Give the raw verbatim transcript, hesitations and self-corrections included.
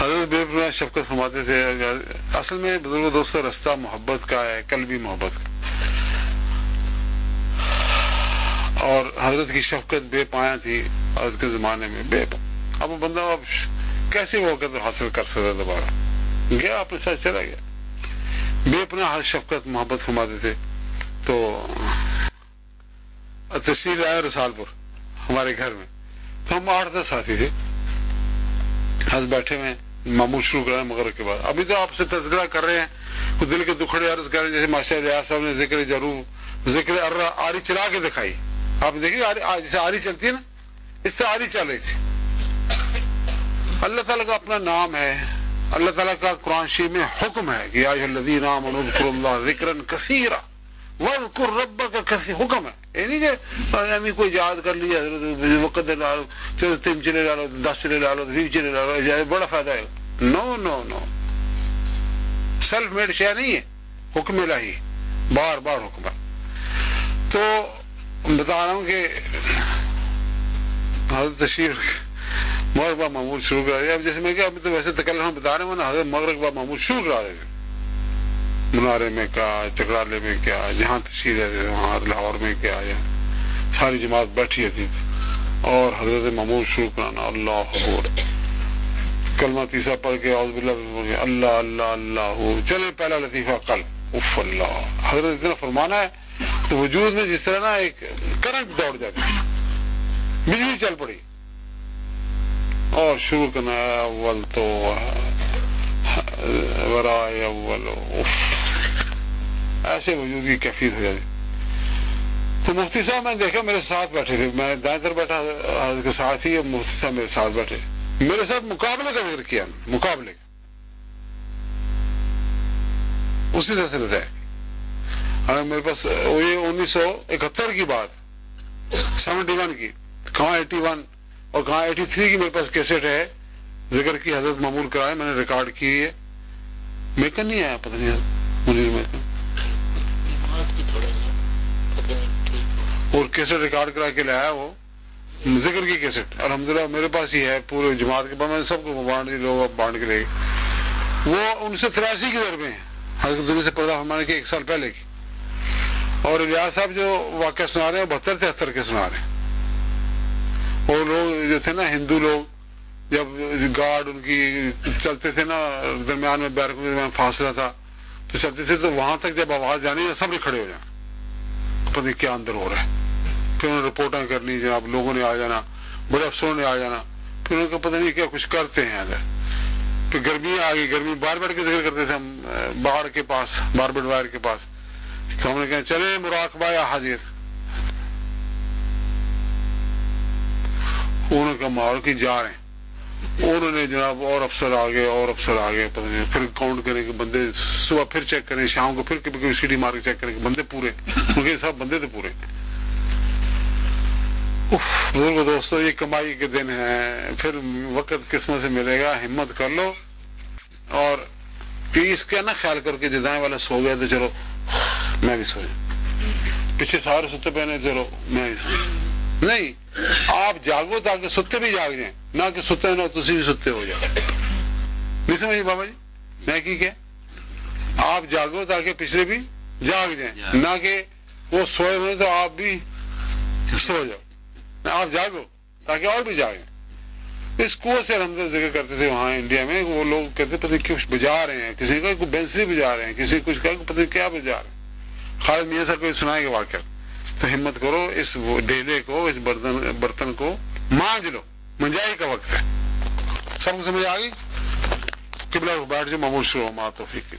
حضرت بے پناہ شفقت فرماتے تھے. اصل میں بزرگ دوستوں رستہ محبت کا ہے, قلبی محبت کا, اور حضرت کی شفقت بے پایا تھی حضرت کے زمانے میں. بے اب بندہ اب کیسے وہ وقت حاصل کر سکتا دوبارہ, گیا اپنے ساتھ چلا گیا. بے پناہ شفقت محبت فرماتے تھے. تو تشریف آئے رسال پور ہمارے گھر میں, تو ہم آٹھ دس ساتھی تھے, ہنس بیٹھے ہوئے معمول شروع کرا مغرب کے بعد. ابھی تو آپ سے تذکرہ کر رہے ہیں, کچھ دل کے دکھڑے عرض کر رہے ہیں, جیسے ماشاء ریاض صاحب نے ذکر ضرور ذکر ارہ آری چلا کے دکھائی. آپ دیکھیے جیسے آری چلتی ہے نا, اس سے آری چل رہی تھی. اللہ تعالیٰ کا اپنا نام ہے, اللہ تعالیٰ کا قرآن شریف میں حکم ہے کہ یا ایھا الذین آمنوا اذکروا اللہ ذکرا کثیرا واذکر ربک کثیرا. حکم ہے, یہ نہیں کہ ہمیں کوئی یاد کر لیا وقت ڈالو, چلو تین چلے ڈالو, دس چلے ڈالو, بیس چلے ڈالو, بڑا فائدہ ہے. نو نو نو سیلف میڈ شے نہیں ہے, حکم الہی, بار بار حکم ہے. تو بتا رہا ہوں کہ حضرت تشریف مغرب بعد معمول شروع کرا دیا. اب جیسے میں کہ ابھی تو ویسے تکلم بتا رہے ہیں نا, حضرت مغرب بعد معمول شروع کرا دیتے. منارے میں کیا, چکرالے میں کیا, جہاں تشریف رہتے وہاں لاہور میں کیا, ساری جماعت بیٹھی رہتی تھی اور حضرت معمول شروع کرانا. اللہ اکبر, کلمہ تیسرا پڑھ کے اعوذ باللہ, اللہ اللہ اللہ, چلے پہلا لطیفہ کل, اف اللہ. حضرت اتنا فرمانا ہے تو وجود میں جس طرح نا ایک کرنٹ دوڑ جاتی, بجلی چل پڑی, اور شروع کرنا ہے اول تو ورائے اول, ایسے وجود کی کیفیت ہو جاتی. تو مفتی صاحب میں دیکھا میرے ساتھ بیٹھے تھے, میں دائیں طرف بیٹھا حضرت کے ساتھ ہی, مفتی صاحب میرے ساتھ بیٹھے, میرے ساتھ مقابلے کا ذکر کیا, مقابلے کا اسی طرح سے بتایا. میرے پاس یہ انیس سو اکہتر کی بات, سیونٹی ون کی, کہاں ایٹی ون اور کہاں ایٹی تھری کی میرے پاس کیسٹ ہے ذکر کی, حضرت معمول کرائے, میں نے ریکارڈ کی ہے. میکن نہیں آیا, پتہ نہیں منیر میکن, اور کیسٹ ریکارڈ کرا کے لایا وہ ذکر کی کیسٹ. الحمدللہ میرے پاس ہی ہے, پورے جماعت کے پاس, میں نے سب کو بانٹ دی, لوگ بانٹ کے لے گئے. وہ انیس سو تراسی کی دور میں حضرت دنیا سے پردہ فرمانے کے ایک سال پہلے کی. اور ریاض صاحب جو واقعہ سنا رہے ہیں بہتر تہتر کے سنا رہے ہیں. اور لوگ جو تھے نا ہندو لوگ, جب گارڈ ان کی چلتے تھے نا, درمیان میں بیرکوں کے درمیان فاصلہ تھا, تو چلتے تھے تو وہاں تک جب آواز جانی ہے سب نے کھڑے ہو جائیں, پتہ نہیں کیا اندر ہو رہا ہے. پھر انہوں نے رپورٹیں کرنی, جناب لوگوں نے آ جانا, بڑے افسروں نے آ جانا, پھر ان کو پتہ نہیں کیا کچھ کرتے ہیں ادھر. پھر گرمی آ گئی, گرمی بار بیٹھ کے ذکر کرتے تھے ہم باڑ کے پاس, باربڈ وائر کے پاس. تو ہم نے کہا چلے مراقبہ یا حاضر, انہوں نے کہا مار کی جا رہے ہیں. انہوں نے جناب اور افسر آ گئے, اور افسر آ گئے, پتہ نہیں, پھر کاؤنٹ کریں کہ بندے, صبح پھر چیک کریں, شام کو پھر کبھی کبھی سیڑھی مار کے چیک کریں کہ بندے پورے, کیونکہ سب بندے تھے پورے. بزرگ دوستو یہ کمائی کے دن ہیں, پھر وقت قسمت سے ملے گا, ہمت کر لو. اور اس کا نا خیال کر کے جدائیں والا سو گیا تو چلو میں بھی سو جاؤں, پیچھے سارے ستے پہنے, چلو میں بھی سو جاؤں. نہیں, آپ جاگو تاکہ ستے بھی جاگ جائیں, نہ کہ ستے نہ تسی بھی ستے ہو جائیں. نہیں سمجھے بابا جی میں کی کیا, آپ جاگو تاکہ پچھلے بھی جاگ جائیں, نہ کہ وہ سوئے ہوئے تو آپ بھی سو جاؤ. آپ جاگو تاکہ اور بھی جاگیں. اس کو سے ہم ذکر کرتے تھے وہاں انڈیا میں, وہ لوگ کہتے پتہ کچھ بجا رہے ہیں, کسی کا بینسری بجا رہے ہیں, کسی کچھ کا پتہ کیا بجا رہے ہیں. خالد میاں صاحب کوئی سنائے گا واقعہ. تو ہمت کرو, اس ڈیلے کو, اس برتن برتن کو مانج لو, منجائی کا وقت ہے. سب کو سمجھ آ گئی. قبلہ بیٹھ جو معمول شروع ہو, توفیق.